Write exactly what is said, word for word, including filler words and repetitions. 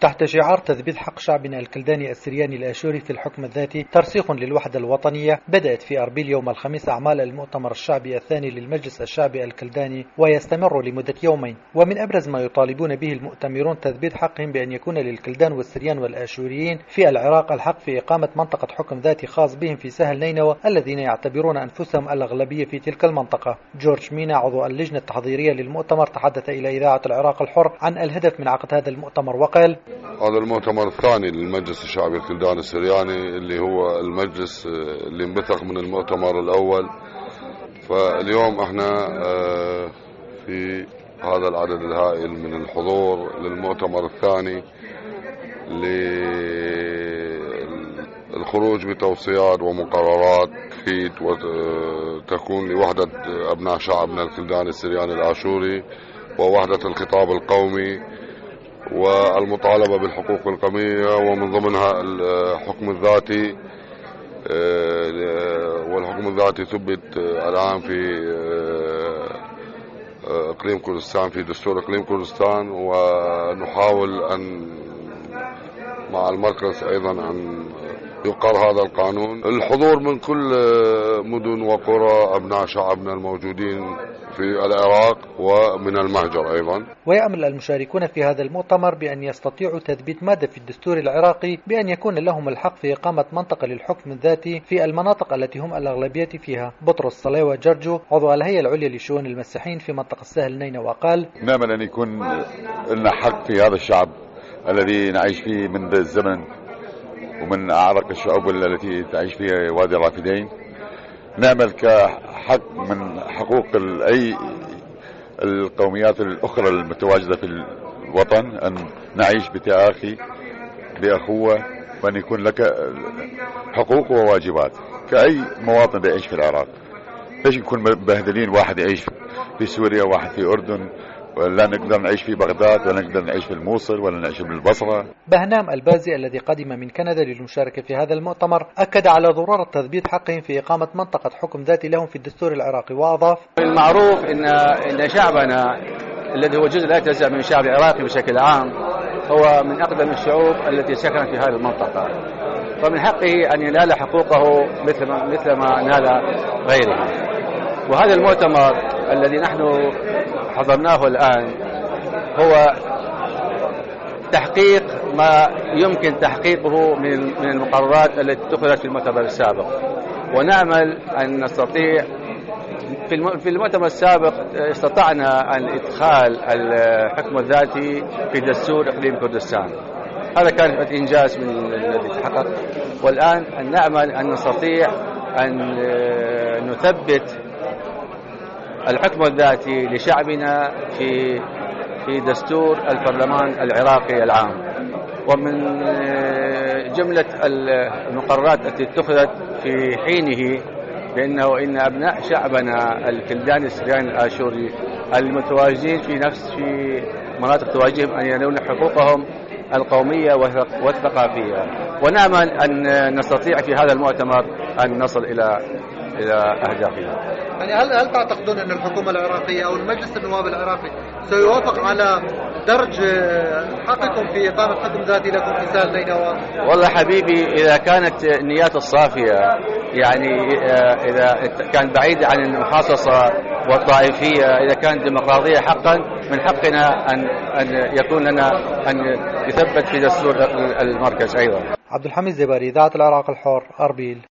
تحت شعار تثبيت حق شعبنا الكلداني السرياني الآشوري في الحكم الذاتي ترسيخ للوحدة الوطنية، بدأت في أربيل يوم الخميس أعمال المؤتمر الشعبي الثاني للمجلس الشعبي الكلداني، ويستمر لمدة يومين. ومن أبرز ما يطالبون به المؤتمرون تثبيت حقهم بأن يكون للكلدان والسريان والآشوريين في العراق الحق في إقامة منطقة حكم ذاتي خاص بهم في سهل نينوى الذين يعتبرون أنفسهم الأغلبية في تلك المنطقة. جورج مينا عضو اللجنة التحضيرية للمؤتمر تحدث إلى إذاعة العراق الحر عن الهدف من عقد هذا المؤتمر وقال: هذا المؤتمر الثاني للمجلس الشعبي الكلداني السرياني اللي هو المجلس اللي انبثق من المؤتمر الأول. فاليوم احنا في هذا العدد الهائل من الحضور للمؤتمر الثاني للخروج بتوصيات ومقررات تفيد وتكون لوحدة أبناء شعبنا الكلداني السرياني الآشوري ووحدة الخطاب القومي والمطالبة بالحقوق القومية، ومن ضمنها الحكم الذاتي. والحكم الذاتي ثبت الآن في إقليم كردستان في دستور إقليم كردستان، ونحاول أن مع المركز أيضا أن يقر هذا القانون. الحضور من كل مدن وقرى أبناء شعبنا الموجودين في العراق ومن المهجر أيضا. ويأمل المشاركون في هذا المؤتمر بأن يستطيعوا تثبيت مادة في الدستور العراقي بأن يكون لهم الحق في إقامة منطقة للحكم الذاتي في المناطق التي هم الأغلبية فيها. بطرس صليوة جرجو عضو الهيئة العليا لشؤون المسيحيين في منطقة سهل نينوى قال: نأمل أن يكون لنا حق في هذا الشعب الذي نعيش فيه منذ الزمن ومن أعرق الشعوب التي تعيش فيها وادي الرافدين. نعمل كحق من حقوق أي القوميات الأخرى المتواجدة في الوطن أن نعيش بتآخي بأخوة، وأن يكون لك حقوق وواجبات كأي مواطن يعيش في العراق. ليش نكون مبهدلين، واحد يعيش في سوريا وواحد في أردن، ولا نقدر نعيش في بغداد، ولا نقدر نعيش في الموصل، ولا نعيش في البصرة. بهنام البازي الذي قدم من كندا للمشاركة في هذا المؤتمر أكد على ضرورة تثبيت حقهم في إقامة منطقة حكم ذاتي لهم في الدستور العراقي، وأضاف: المعروف إن إن شعبنا الذي هو جزء لا يتجزأ من الشعب العراقي بشكل عام هو من أقدم الشعوب التي سكنت في هذه المنطقة، فمن حقه أن ينال حقوقه مثل ما مثل ما نال غيره. وهذا المؤتمر الذي نحن حضرناه الآن هو تحقيق ما يمكن تحقيقه من من المقررات التي اتخذت في المؤتمر السابق، ونأمل أن نستطيع. في المؤتمر السابق استطعنا أن إدخال الحكم الذاتي في دستور إقليم كردستان، هذا كان إنجاز من الذي تحقق. والآن نأمل أن نستطيع أن نثبت الحكم الذاتي لشعبنا في في دستور البرلمان العراقي العام. ومن جملة المقررات التي اتخذت في حينه بأنه إن أبناء شعبنا الكلداني السرياني الآشوري المتواجدين في نفس في مناطق تواجههم أن ينالون حقوقهم القومية والثقافية، ونأمل أن نستطيع في هذا المؤتمر أن نصل إلى إلى أهدافنا. يعني هل هل تعتقدون أن الحكومة العراقية أو المجلس النواب العراقي سيوافق على درج حقكم في إقامة حكم ذاتي لكم في سهل نينوى؟ والله حبيبي، إذا كانت النيات الصافية، يعني إذا كانت بعيدة عن المحاصصة والطائفية، إذا كانت ديمقراطية حقا، من حقنا أن أن يكون لنا أن يثبت في دستور المركز أيضا. عبد الحميد زباري، إذاعة العراق الحر، أربيل.